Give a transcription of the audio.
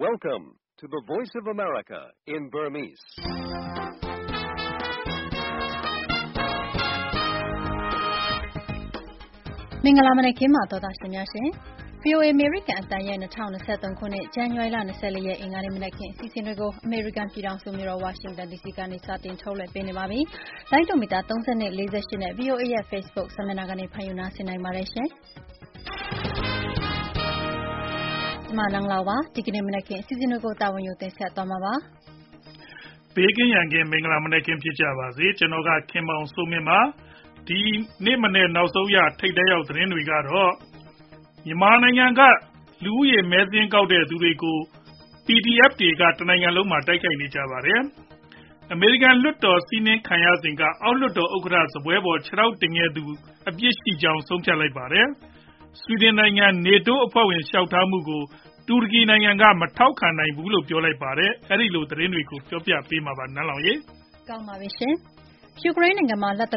Welcome to the Voice of America in Burmese. ။မင်္ဂလာမနက်ခင်းပါသောသားရှင်များရှင်။ VOA American အတန်ရဲ့2023ခုနှစ်ဇန်နဝါရီလ24ရက်အင်္ဂါနေ့မနက်ခင်းအစီအစဉ်တွေကို American ပြည်ထောင်စုမြို့တော် Washington DC ကနေစတင်ထုတ်လွှင့်ပေးနေပါပြီ။လိုင်းဒိုမီတာ30နဲ့48နဲ့ VOA ရဲ့ Facebook စာမျက်နှာကနေဖန်ယူနာဆင်နိုင်ပါတယ်ရှင်။ဒီမှာနန်းလာပါဒီကနေ့မနက်ခင်းအစီအစဉ်တွေကိုတာဝန်ယူတင်ဆက်သွားမှာပါ။ဘေးကင်းရန်ကင်းမင်္ဂလာမနက်ခင်းဖြစ်ကြပါစေ။ကျွန်တော်ကခင်မောင်စိုးမင်းပါ။ဒီနေ့မနေ့နောက်ဆုံးရထိပ်တန်းရောက်သတင်းတွေကတော့မြန်မာနိုင်ငံကလူဦးရေမဲစင်းကောက်တဲ့သူတွေကို PDF တွေကတနိုင်ငံလုံးမှာတိုက်ခိုက်နေကြပါတယ်။ အမေရိကန်လွှတ်တော်စီးနင်းခံရစဉ်ကအောက်လွှတ်တော်ဥက္ကဋ္ဌစားပွဲပေါ်ခြေထောက်တင်ခဲ့သူအပြစ်ရှိကြောင်းဆုံးဖြတ်လိုက်ပါတယ်။ဆွီဒင်နိုင်ငံ NATO အဖွဲ့ဝင်လျှောက်ထားမှုကိုတူရကီနိုင်ငံကမထောက်ခံနိုင်ဘူးလို့ပြောလိုက်ပါတယ်။အဲဒီလိုသတင်းတွေကိုပြောပြပေးမှာပါနန်းလောင်ရေ။ကောင်းပါပြီရှင်။ယူကရိန်းနိုင်ငံမှာလက်တ